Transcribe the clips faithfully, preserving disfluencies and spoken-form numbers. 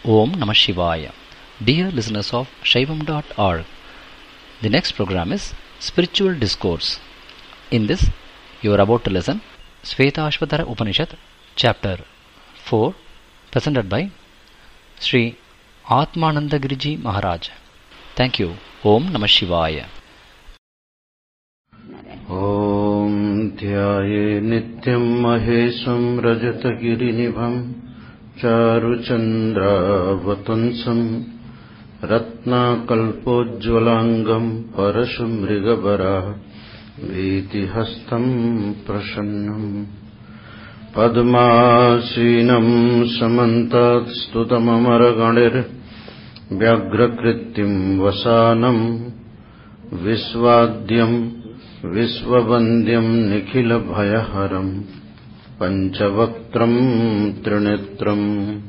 Om Namah Shivaya. Dear listeners of Shaivam dot org, the next program is Spiritual Discourse. In this, you are about to listen Shvetashvatara Upanishad, Chapter four, presented by Sri Atmanandagiriji Maharaj. Thank you. Om Namah Shivaya. Om Dhyaye Nityam Mahesham Rajatagirinibham Charuchandra Vatansam Ratnakalpojjvalangam Parashumrigabara Vitihastam Prasannam Padmasinam Samantat Stutamamaraganir Vyagrakritim Vasanam Visvadyam Visvavandyam Nikhila Bhayaharam Panchavakram Trinetram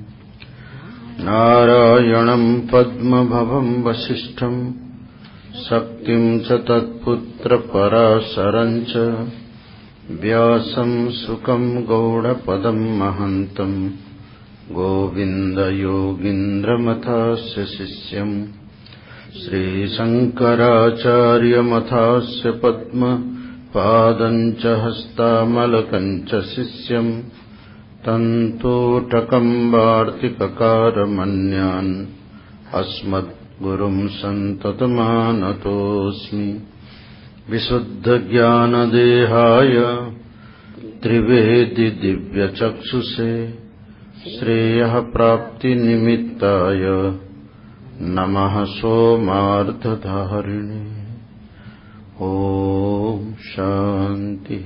Narayanam Padmabhavam Vasishtham Saktim cha Tatputra Parasarancha Vyasam Sukam Gauda Padam Mahantam Govinda Yogindra Mathasya Sisyam Sri Shankaracharya Mathasya Padma Padancha Hastamalancha Sisyam Tantotakam Vartikakara Manyan Asmad Gurum Santatmanatosmi Visuddha Jnana Dehaya Trivedi Divya Chakshuse Shreyah Prapti Nimittaya Namaha Somarthadharini. Om Shanti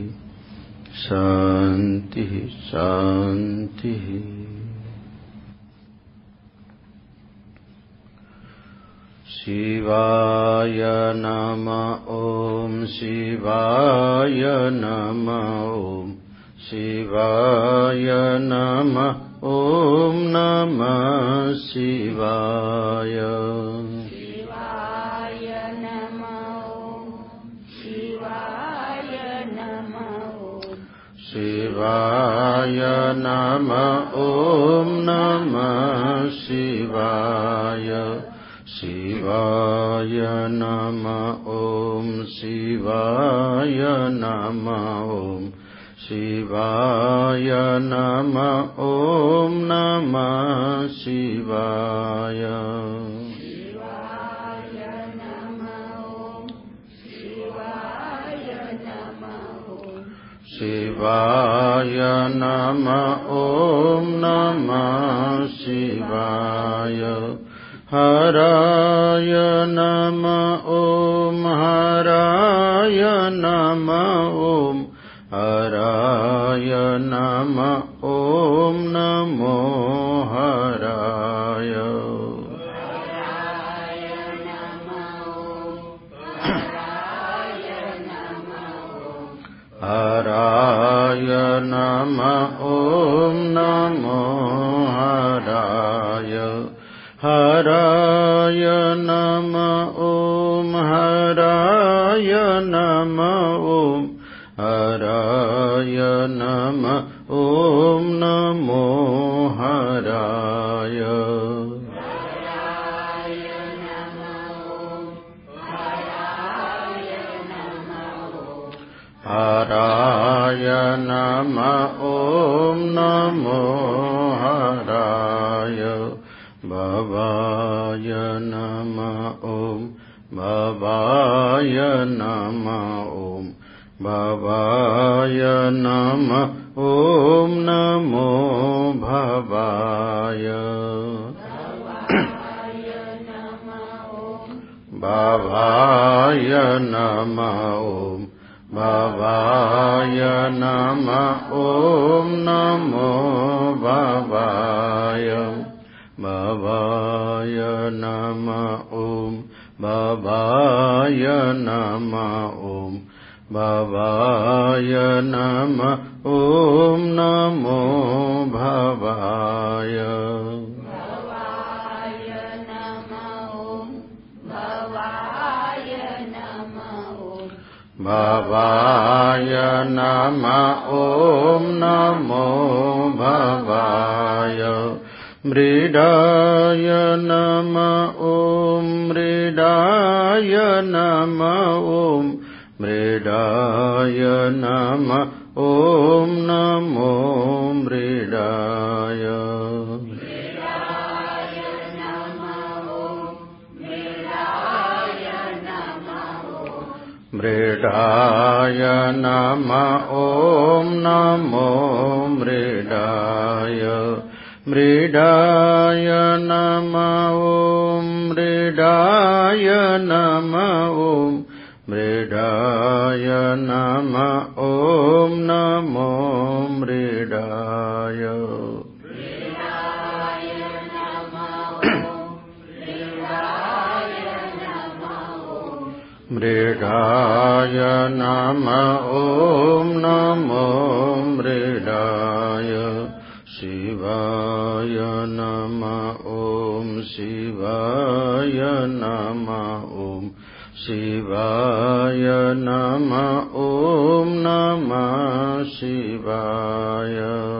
Shanti Shanti. Shivaya Nama Om Shivaya Nama Om Shivaya Nama Om Namah Shivaya. Shivaya Nama Om Shivaya Nama Om Shivaya Nama Om Namah Shivaya. Shivaya Nama Om Shivaya Nama Om Shivaya Nama Om Namah Shivaya. Shivaya Nama Om Shivaya Nama Om Shivaya Nama Om Namah Shivaya. Haraya Nama Om Haraya Nama Om Haraya Nama Om Namo Haraya. Haraya Nama Om Haraya Nama Om Haraya Nama Om Namo Haraya. Haraya Nama Om Haraya Nama Om Haraya Nama Om Namo Haraya. Haraya Nama Om Haraya Nama Om Haraya Nama Om Namo Haraya. Bhavaya Nama Om Bhavaya Nama Om Bhavaya Nama Om Namo Bhavaya. Bhavaya Nama Om Bhavaya Nama Om Namo Bhavaya. Bhavaya Nama Om Bhavaya Nama Om Bhavaya Nama Om Namo Bhavaya. Bhavaya Nama Om Bhavaya Nama Om Bhavaya Nama Om Namo Bhavaya. मृडाय नमः ॐ मृडाय नमः ॐ मृडाय नमः ॐ नमो मृडाय मृडाय नमः ॐ नमो मृडाय मृडाय नमः ॐ मृडाय नमः ॐ मृडाय नमः ॐ नमो मृडाय मृडाय नमः ॐ नमो मृडाय शिवाय नमः ॐ शिवाय नमः ॐ शिवाय नमः ॐ नमः शिवाय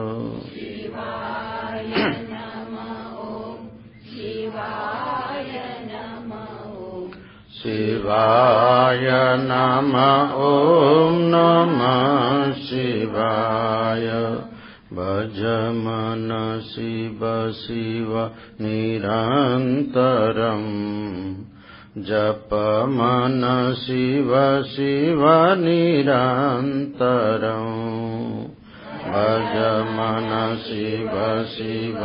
शिवाय नमः ॐ नमः शिवाय भज मन शिव शिव निरन्तरम् जप मन शिव शिव निरन्तरम् भज मन शिव शिव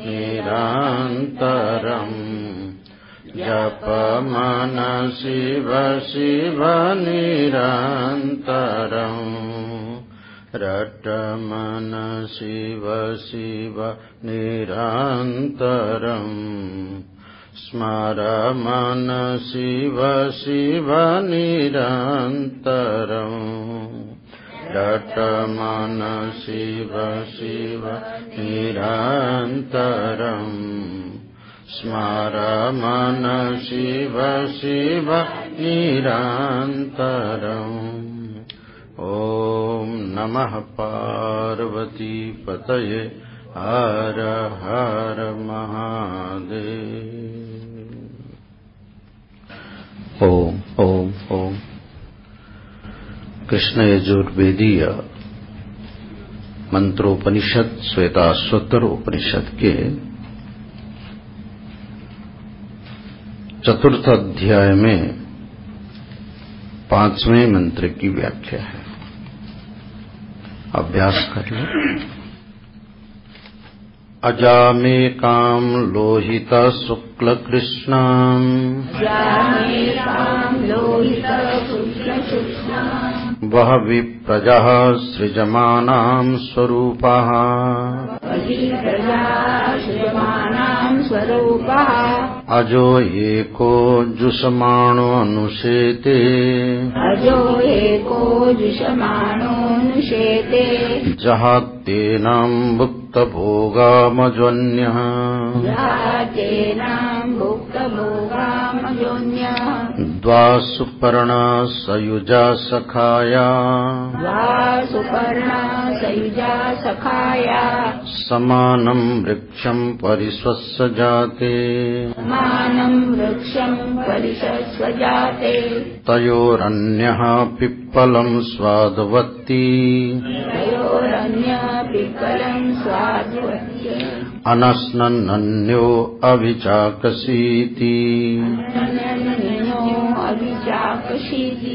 निरन्तरम् जप मन शिव शिव निरन्तरम् रट मन शिव शिव निरन्तरम् स्मर मन शिव शिव निरन्तरम् रट मन शिव शिव निरन्तरम् स्मर मन शिव शिव निरन्तरम् ॐ नमः पार्वती पतये हर हर महादेव। ओम ओम ओम। कृष्ण यजुर्वेदीय मंत्रोपनिषद श्वेताश्वतर उपनिषद के चतुर्थ अध्याय में पांचवें मंत्र की व्याख्या है। अभ्यास कर लो। अजामेकां लोहित शुक्ल कृष्णां वह विप्रजः सृजमानां स्वरूपः अजो एको जुषमाणो अनुशेते अजो एको जुषमाणो अनुशेते जहातेनां भुक्तभोगामजोन्यः जहातेनां भुक्तभोगामजोन्यः द्वा सुपर्णा सयुजा सखाया द्वा सुपर्णा सयुजा सखाया समानं वृक्षं परिस्वसजाते समानं वृक्षं परिस्वसजाते तयोरन्यः पिप्पलं स्वादवत्ती तयोरन्यः पिप्पलं स्वादवत्ती अनस्नन्नन्यो अभिचाकसीति अनन्यो अभिचाकसीति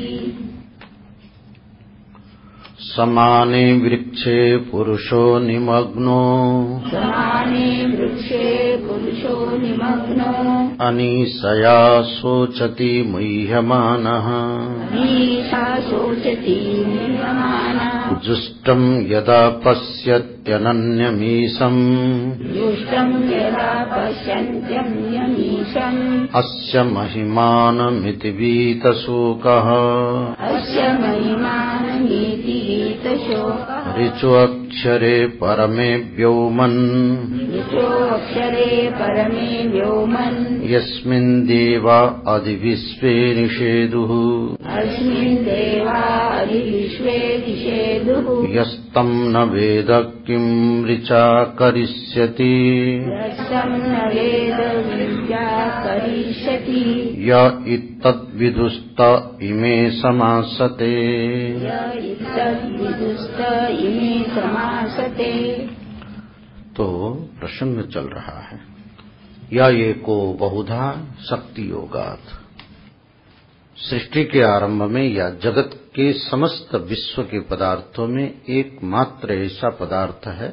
समाने वृक्षे पुरुषो निमग्नो समाने वृक्षे पुरुषो निमग्नो अनीशया शोचति मुह्यमानः अनीशा शोचति मुह्यमानः जुष्टं यदा पश्यत्यनन्यमीशम् जुष्टं यदा पश्यन्त्यन्यमीशम् अस्य महिमानमिति वीतशोकः अस्य महिमानमिति वीतशोकः ऋचोऽक्षरे परमे व्योमन् ऋचोऽक्षरे परमे व्योमन् यस्मिन् देवा अधिविश्वे निषेदुः अस्मिन् देवा अधिविश्वे दिशेदुः यस्तं न वेद किं ऋचा करिष्यति यस्तं न वेद विद्या करिष्यति य इत्तद्विदुस्त इमे समासते य इत्तद्विदुस्त इमे समासते। तो प्रसंग चल रहा है या एको बहुधा शक्ति योगात्। सृष्टि के आरंभ में या जगत के समस्त विश्व के पदार्थों में एकमात्र ऐसा पदार्थ है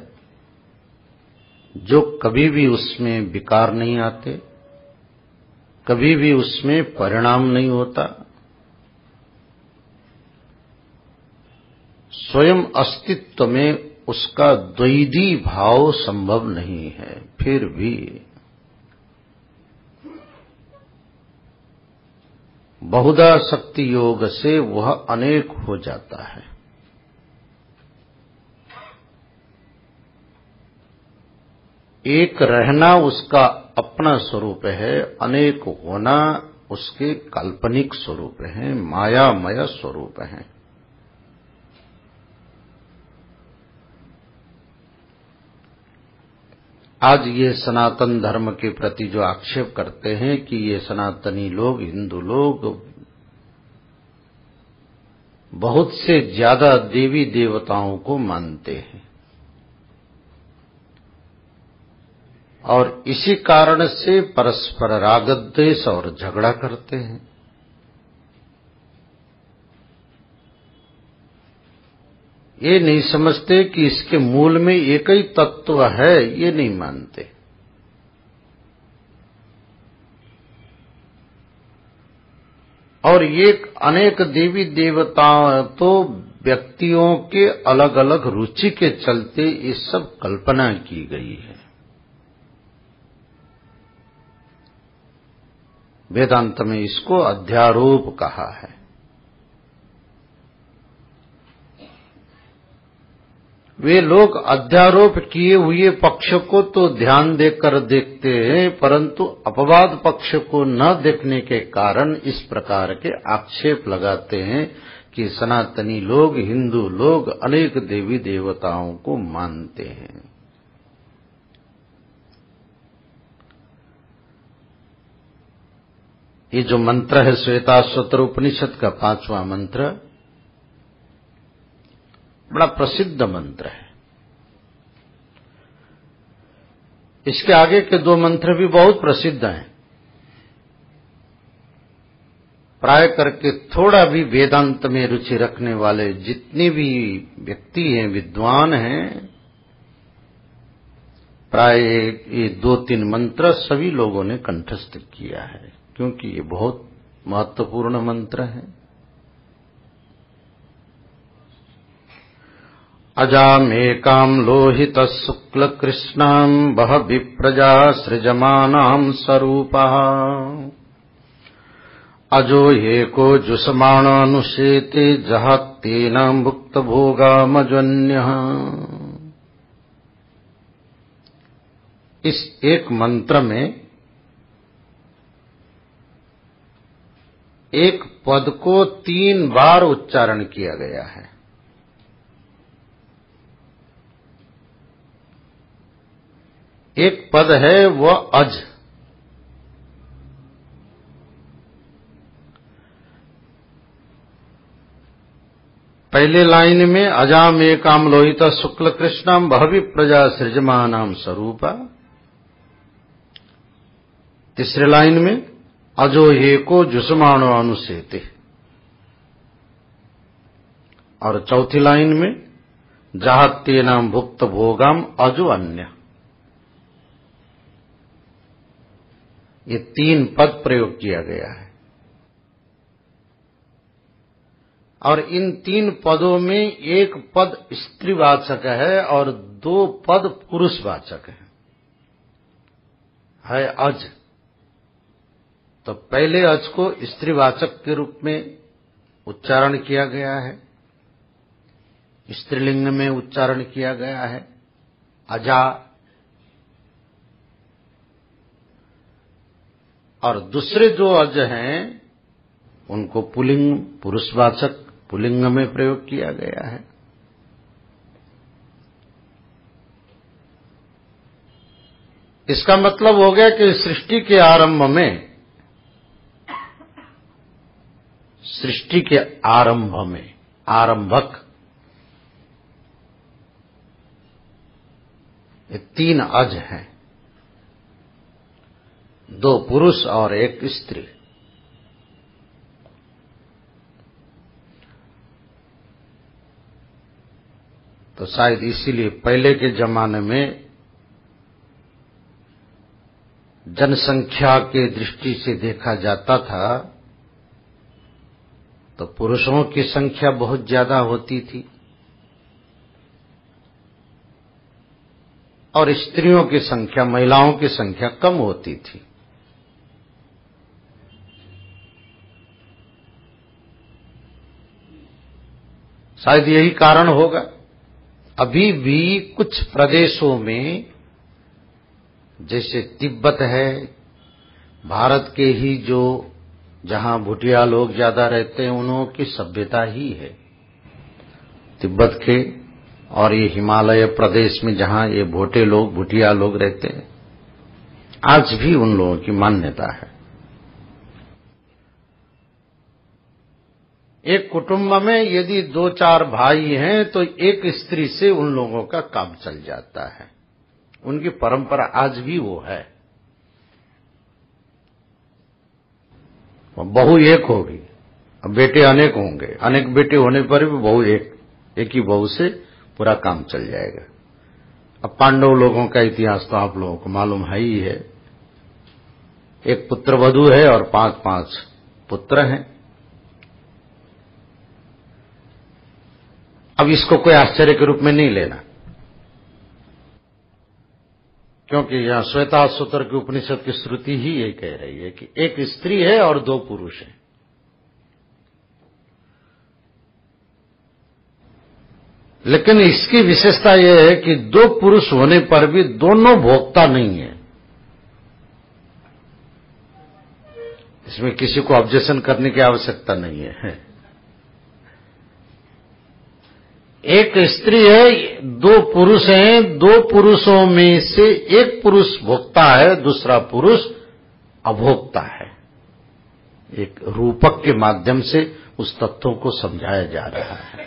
जो कभी भी उसमें विकार नहीं आते, कभी भी उसमें परिणाम नहीं होता, स्वयं अस्तित्व में उसका द्वैधी भाव संभव नहीं है। फिर भी बहुधा शक्ति योग से वह अनेक हो जाता है। एक रहना उसका अपना स्वरूप है, अनेक होना उसके काल्पनिक स्वरूप है, मायामय स्वरूप है। आज ये सनातन धर्म के प्रति जो आक्षेप करते हैं कि ये सनातनी लोग, हिंदू लोग बहुत से ज्यादा देवी देवताओं को मानते हैं और इसी कारण से परस्पर राग द्वेष और झगड़ा करते हैं। ये नहीं समझते कि इसके मूल में एक ही तत्व है, ये नहीं मानते। और ये अनेक देवी देवता तो व्यक्तियों के अलग अलग रुचि के चलते ये सब कल्पना की गई है। वेदांत में इसको अध्यारोप कहा है। वे लोग अध्यारोप किए हुए पक्ष को तो ध्यान देकर देखते हैं, परंतु अपवाद पक्ष को न देखने के कारण इस प्रकार के आक्षेप लगाते हैं कि सनातनी लोग, हिंदू लोग अनेक देवी देवताओं को मानते हैं। ये जो मंत्र है श्वेताश्वतर उपनिषद का पांचवा मंत्र, बड़ा प्रसिद्ध मंत्र है। इसके आगे के दो मंत्र भी बहुत प्रसिद्ध हैं। प्राय करके थोड़ा भी वेदांत में रुचि रखने वाले जितने भी व्यक्ति हैं, विद्वान हैं, प्राय ये दो तीन मंत्र सभी लोगों ने कंठस्थ किया है, क्योंकि ये बहुत महत्वपूर्ण मंत्र है। अजामेकाम् लोहितः शुक्ल कृष्णाम् बहवि प्रजा सृजमानाम् स्वरूपः अजो एको जुषमाणानुशेते जहात्तेन भुक्त भोगामजन्यः। इस एक मंत्र में एक पद को तीन बार उच्चारण किया गया है। एक पद है वह अज, पहले लाइन में अजाम एकाम लोहिता शुक्ल कृष्णाम बहवि प्रजा सृजमानाम स्वरूपा, तीसरे लाइन में अजो एको जुषमाणो अनुसेते, और चौथी लाइन में जहात्ते नाम भुक्त भोगाम अजो अन्य। ये तीन पद प्रयोग किया गया है और इन तीन पदों में एक पद स्त्रीवाचक है और दो पद पुरुषवाचक है। है अज, तो पहले अज को स्त्रीवाचक के रूप में उच्चारण किया गया है, स्त्रीलिंग में उच्चारण किया गया है अजा, और दूसरे जो अज हैं उनको पुल्लिंग पुरुषवाचक पुल्लिंग में प्रयोग किया गया है। इसका मतलब हो गया कि सृष्टि के आरंभ में सृष्टि के आरंभ में आरंभक ये तीन अज हैं, दो पुरुष और एक स्त्री। तो शायद इसीलिए पहले के जमाने में जनसंख्या के दृष्टि से देखा जाता था तो पुरुषों की संख्या बहुत ज्यादा होती थी और स्त्रियों की संख्या, महिलाओं की संख्या कम होती थी। शायद यही कारण होगा। अभी भी कुछ प्रदेशों में, जैसे तिब्बत है, भारत के ही जो जहां भूटिया लोग ज्यादा रहते हैं उन्हों की सभ्यता ही है तिब्बत के, और ये हिमालय प्रदेश में जहां ये भोटे लोग भूटिया लोग रहते हैं, आज भी उन लोगों की मान्यता है। एक कुटुंब में यदि दो चार भाई हैं तो एक स्त्री से उन लोगों का काम चल जाता है। उनकी परंपरा आज भी वो है। बहू एक होगी, अब बेटे अनेक होंगे, अनेक बेटे होने पर भी बहू एक एक ही बहू से पूरा काम चल जाएगा। अब पांडव लोगों का इतिहास तो आप लोगों को मालूम है ही है। एक पुत्र वधू है और पांच पांच पुत्र हैं। अब इसको कोई आश्चर्य के रूप में नहीं लेना, क्योंकि यहां श्वेताश्वतर की उपनिषद की श्रुति ही ये कह रही है कि एक स्त्री है और दो पुरुष हैं। लेकिन इसकी विशेषता यह है कि दो पुरुष होने पर भी दोनों भोक्ता नहीं है। इसमें किसी को ऑब्जेक्शन करने की आवश्यकता नहीं है। एक स्त्री है, दो पुरुष हैं, दो पुरुषों में से एक पुरुष भोक्ता है, दूसरा पुरुष अभोक्ता है। एक रूपक के माध्यम से उस तत्वों को समझाया जा रहा है।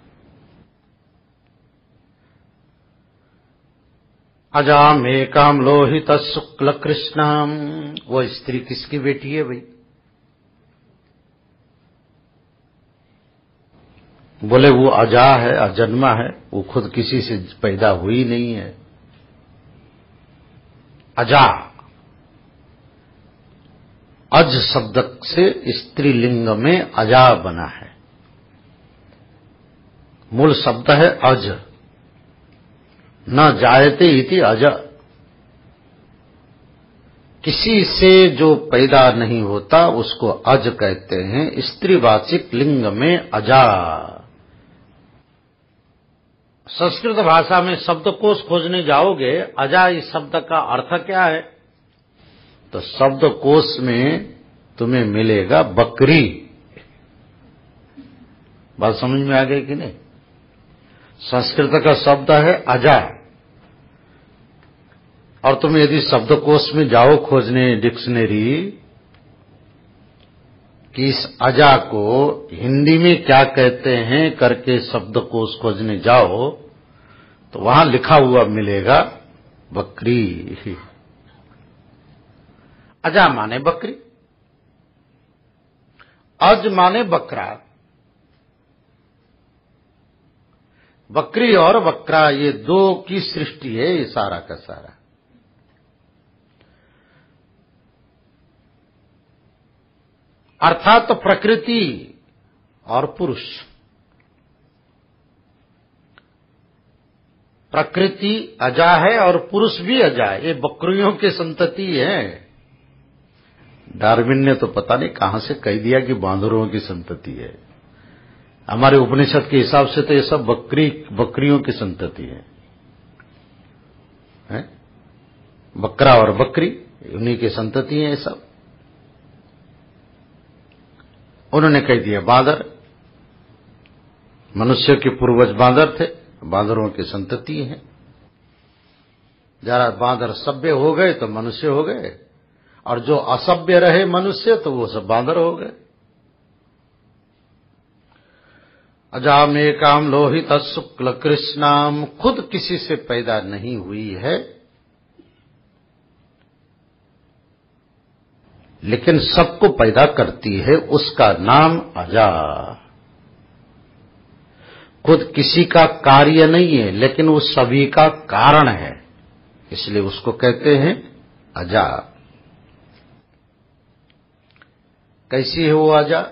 अजाम एकाम लोहित शुक्ल कृष्णाम, वो स्त्री किसकी बेटी है भाई? बोले वो अजा है, अजन्मा है, वो खुद किसी से पैदा हुई नहीं है। अजा, अज शब्द से स्त्रीलिंग में अजा बना है। मूल शब्द है अज, न जायते इति अज। किसी से जो पैदा नहीं होता उसको अज कहते हैं। स्त्रीवाचिक लिंग में अजा। संस्कृत भाषा में शब्दकोश खोजने जाओगे, अजा इस शब्द का अर्थ क्या है? तो शब्दकोश में तुम्हें मिलेगा बकरी। बात समझ में आ गई कि नहीं? संस्कृत का शब्द है अजा, और तुम यदि शब्दकोश में जाओ खोजने डिक्शनरी कि इस अजा को हिंदी में क्या कहते हैं करके शब्दकोश खोजने जाओ तो वहां लिखा हुआ मिलेगा बकरी। अजा माने बकरी, अज माने बकरा। बकरी और बकरा ये दो की सृष्टि है, ये सारा का सारा। अर्थात तो प्रकृति और पुरुष। प्रकृति अजा है और पुरुष भी अजा है। ये बकरियों की संतति है। डार्विन ने तो पता नहीं कहां से कह दिया कि बांदरों की संतति है। हमारे उपनिषद के हिसाब से तो ये सब बकरी बकरियों की संतति है, है? बकरा और बकरी उन्हीं की संतति है ये सब। उन्होंने कह दिया बांदर। मनुष्य के पूर्वज बांदर थे, बांदरों की संतति है। जरा बांदर सभ्य हो गए तो मनुष्य हो गए, और जो असभ्य रहे मनुष्य तो वो सब बांदर हो गए। अजामेकाम लोहित शुक्ल कृष्णाम, खुद किसी से पैदा नहीं हुई है, लेकिन सबको पैदा करती है, उसका नाम अजा। खुद किसी का कार्य नहीं है, लेकिन वो सभी का कारण है, इसलिए उसको कहते हैं अजा। कैसी है वो अजा?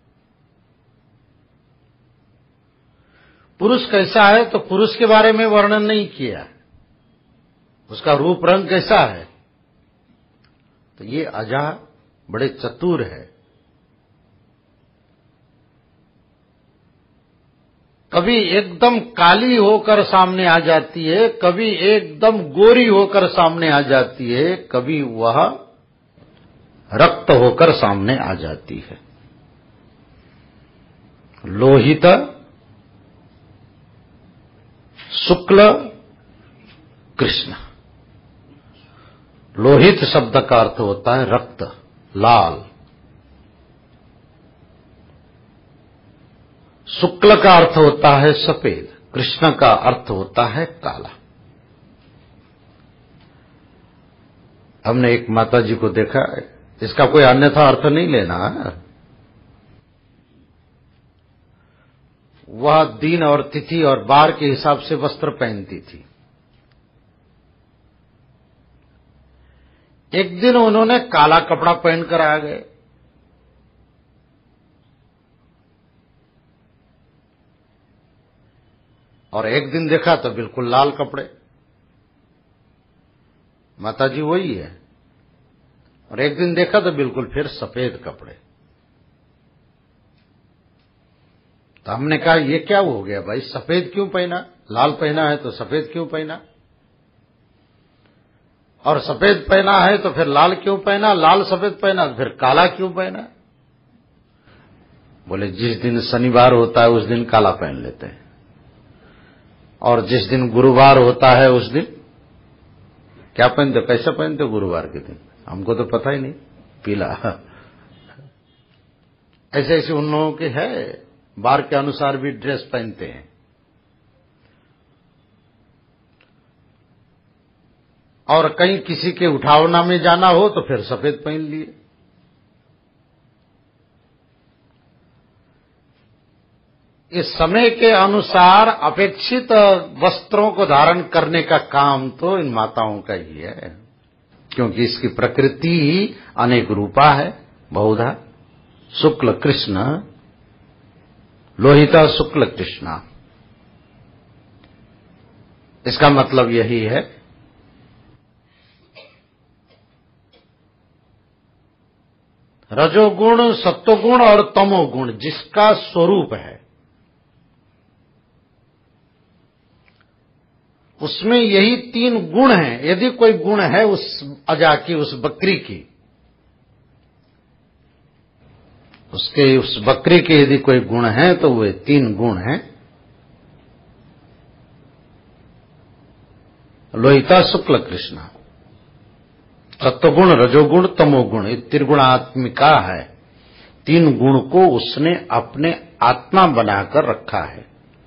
पुरुष कैसा है तो पुरुष के बारे में वर्णन नहीं किया, उसका रूप रंग कैसा है, तो ये अजा बड़े चतुर है। कभी एकदम काली होकर सामने आ जाती है, कभी एकदम गोरी होकर सामने आ जाती है, कभी वह रक्त होकर सामने आ जाती है। लोहित शुक्ल कृष्ण। लोहित शब्द का अर्थ होता है रक्त, लाल। शुक्ल का अर्थ होता है सफेद, कृष्ण का अर्थ होता है काला। हमने एक माता जी को देखा, इसका कोई अन्यथा अर्थ नहीं लेना है। वह दिन और तिथि और बार के हिसाब से वस्त्र पहनती थी। एक दिन उन्होंने काला कपड़ा पहनकर आ गए, और एक दिन देखा तो बिल्कुल लाल कपड़े। माता जी वही है। और एक दिन देखा तो बिल्कुल फिर सफेद कपड़े। तो हमने कहा ये क्या हो गया भाई, सफेद क्यों पहना? लाल पहना है तो सफेद क्यों पहना? और सफेद पहना है तो फिर लाल क्यों पहना? लाल सफेद पहना तो फिर काला क्यों पहना? बोले जिस दिन शनिवार होता है उस दिन काला पहन लेते हैं, और जिस दिन गुरुवार होता है उस दिन क्या पहनते? कैसा पहनते गुरुवार के दिन? हमको तो पता ही नहीं, पीला। ऐसे ऐसे उन लोगों के है, बार के अनुसार भी ड्रेस पहनते हैं। और कहीं किसी के उठावना में जाना हो तो फिर सफेद पहन लिए। इस समय के अनुसार अपेक्षित वस्त्रों को धारण करने का काम तो इन माताओं का ही है, क्योंकि इसकी प्रकृति ही अनेक रूपा है, बहुधा। शुक्ल कृष्ण, लोहिता शुक्ल कृष्णा, इसका मतलब यही है। रजोगुण, सत्वगुण और तमोगुण जिसका स्वरूप है, उसमें यही तीन गुण हैं। यदि कोई गुण है उस अजा की, उस बकरी की, उसके उस बकरी के यदि कोई गुण है तो वे तीन गुण हैं, लोहिता शुक्ल कृष्ण। सत्वगुण, रजोगुण, तमोगुण, ये त्रिगुणात्मिका है। तीन गुण को उसने अपने आत्मा बनाकर रखा है।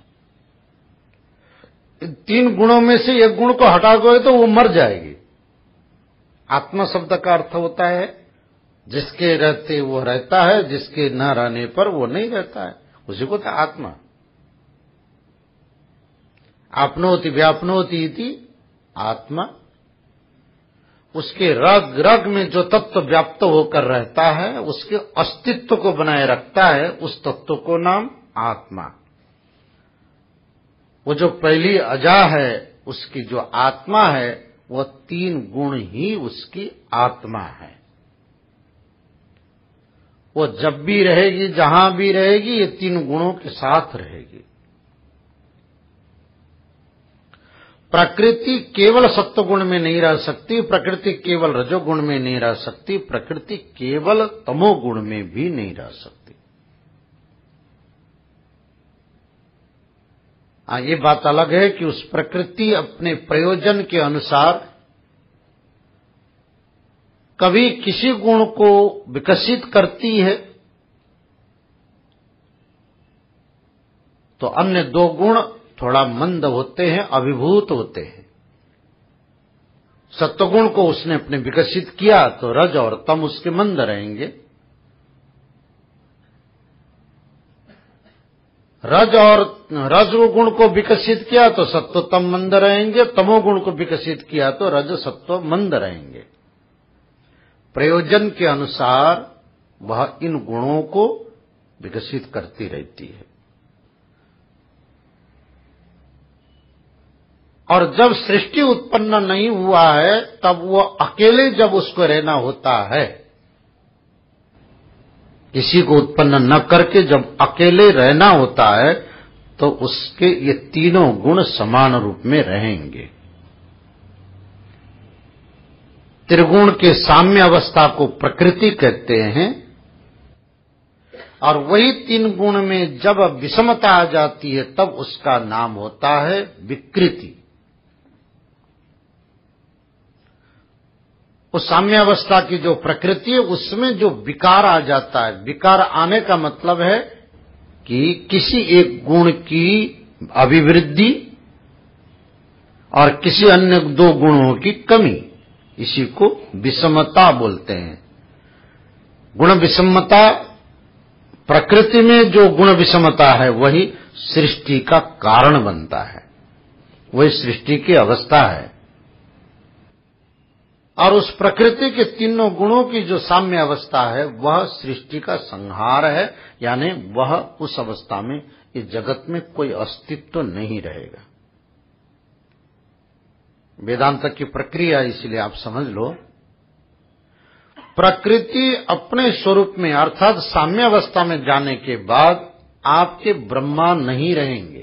तीन गुणों में से एक गुण को हटा दो तो वो मर जाएगी। आत्मा शब्द का अर्थ होता है जिसके रहते वो रहता है, जिसके न रहने पर वो नहीं रहता है, उसी को तो आत्मा। आपनोति व्यापनोति इति आत्मा। उसके रग रग में जो तत्व व्याप्त होकर रहता है, उसके अस्तित्व को बनाए रखता है, उस तत्व को नाम आत्मा। वो जो पहली अजा है, उसकी जो आत्मा है, वह तीन गुण ही उसकी आत्मा है। वो जब भी रहेगी, जहां भी रहेगी, ये तीन गुणों के साथ रहेगी। प्रकृति केवल सत्वगुण में नहीं रह सकती, प्रकृति केवल रजोगुण में नहीं रह सकती, प्रकृति केवल तमोगुण में भी नहीं रह सकती। हाँ, ये बात अलग है कि उस प्रकृति अपने प्रयोजन के अनुसार कभी किसी गुण को विकसित करती है तो अन्य दो गुण थोड़ा मंद होते हैं, अभिभूत होते हैं। सत्वगुण को उसने अपने विकसित किया तो रज और तम उसके मंद रहेंगे। रज और रजोगुण को विकसित किया तो सत्व तम मंद रहेंगे, तमोगुण को विकसित किया तो रज सत्व मंद रहेंगे। प्रयोजन के अनुसार वह इन गुणों को विकसित करती रहती है। और जब सृष्टि उत्पन्न नहीं हुआ है तब वो अकेले जब उसको रहना होता है, किसी को उत्पन्न न करके जब अकेले रहना होता है तो उसके ये तीनों गुण समान रूप में रहेंगे। त्रिगुण के साम्य अवस्था को प्रकृति कहते हैं और वही तीन गुण में जब विषमता आ जाती है तब उसका नाम होता है विकृति। उस साम्यावस्था की जो प्रकृति है उसमें जो विकार आ जाता है, विकार आने का मतलब है कि किसी एक गुण की अभिवृद्धि और किसी अन्य दो गुणों की कमी, इसी को विषमता बोलते हैं। गुण विषमता, प्रकृति में जो गुण विषमता है वही सृष्टि का कारण बनता है, वही सृष्टि की अवस्था है। और उस प्रकृति के तीनों गुणों की जो साम्य अवस्था है वह सृष्टि का संहार है, यानी वह उस अवस्था में इस जगत में कोई अस्तित्व तो नहीं रहेगा। वेदांत की प्रक्रिया इसलिए आप समझ लो, प्रकृति अपने स्वरूप में अर्थात साम्य अवस्था में जाने के बाद आपके ब्रह्मा नहीं रहेंगे।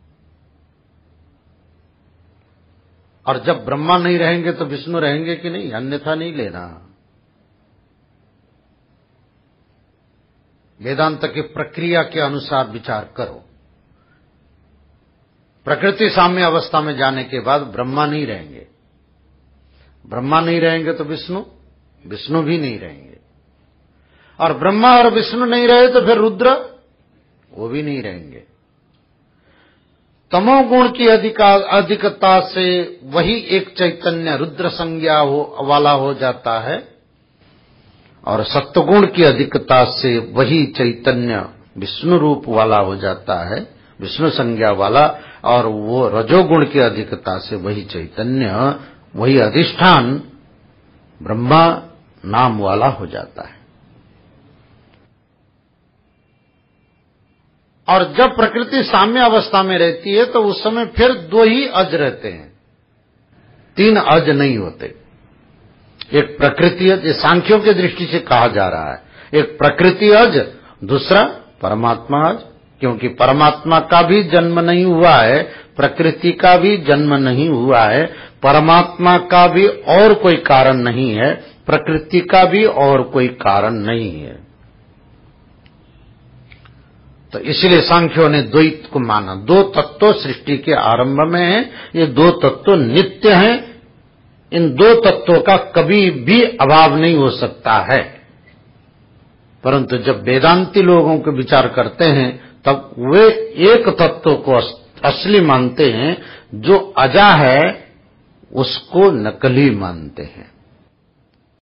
और जब ब्रह्मा नहीं रहेंगे तो विष्णु रहेंगे कि नहीं, अन्यथा नहीं लेना। वेदांत की प्रक्रिया के अनुसार विचार करो। प्रकृति साम्य अवस्था में जाने के बाद ब्रह्मा नहीं रहेंगे, ब्रह्मा नहीं रहेंगे तो विष्णु विष्णु भी नहीं रहेंगे, और ब्रह्मा और विष्णु नहीं रहे तो फिर रुद्र वो भी नहीं रहेंगे। तमोगुण की अधिका अधिकता से वही एक चैतन्य रुद्र संज्ञा हो वाला हो जाता है और सत्वगुण की अधिकता से वही चैतन्य विष्णु रूप वाला हो जाता है, विष्णु संज्ञा वाला, और वो रजोगुण की अधिकता से वही चैतन्य, वही अधिष्ठान ब्रह्मा नाम वाला हो जाता है। और जब प्रकृति साम्य अवस्था में रहती है तो उस समय फिर दो ही अज रहते हैं, तीन अज नहीं होते। एक प्रकृति अज, ये सांख्यों की दृष्टि से कहा जा रहा है, एक प्रकृति अज, दूसरा परमात्मा अज, क्योंकि परमात्मा का भी जन्म नहीं हुआ है, प्रकृति का भी जन्म नहीं हुआ है, परमात्मा का भी और कोई कारण नहीं है, प्रकृति का भी और कोई कारण नहीं है। तो इसलिए सांख्यों ने द्वैत को माना। दो तत्व सृष्टि के आरंभ में है, ये दो तत्व नित्य हैं, इन दो तत्वों का कभी भी अभाव नहीं हो सकता है। परंतु जब वेदांती लोगों के विचार करते हैं तब वे एक तत्व को असली मानते हैं, जो अजा है उसको नकली मानते हैं।